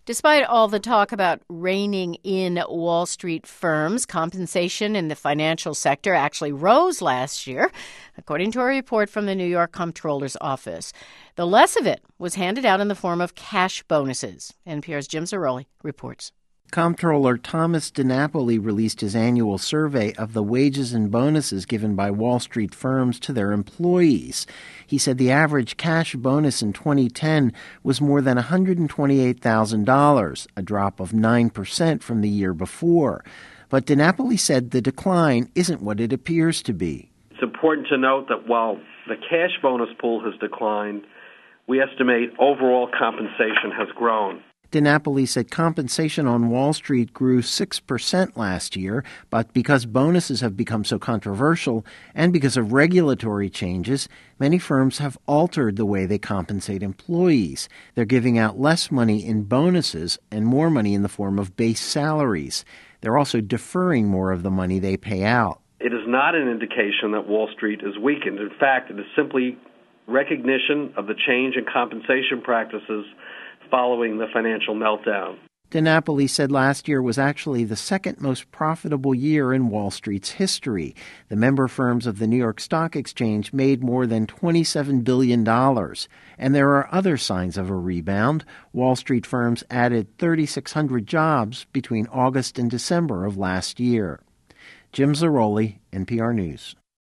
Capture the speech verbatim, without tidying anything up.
Despite all the talk about reining in Wall Street firms, compensation in the financial sector actually rose last year, according to a report from the New York Comptroller's Office. The less of it was handed out in the form of cash bonuses. N P R's Jim Zarroli reports. Comptroller Thomas DiNapoli released his annual survey of the wages and bonuses given by Wall Street firms to their employees. He said the average cash bonus in twenty ten was more than one hundred twenty-eight thousand dollars, a drop of nine percent from the year before. But DiNapoli said the decline isn't what it appears to be. It's important to note that while the cash bonus pool has declined, we estimate overall compensation has grown. DiNapoli said compensation on Wall Street grew six percent last year, but because bonuses have become so controversial and because of regulatory changes, many firms have altered the way they compensate employees. They're giving out less money in bonuses and more money in the form of base salaries. They're also deferring more of the money they pay out. It is not an indication that Wall Street is weakened. In fact, it is simply recognition of the change in compensation practices following the financial meltdown. DiNapoli said last year was actually the second most profitable year in Wall Street's history. The member firms of the New York Stock Exchange made more than twenty-seven billion dollars. And there are other signs of a rebound. Wall Street firms added three thousand six hundred jobs between August and December of last year. Jim Zarroli, N P R News.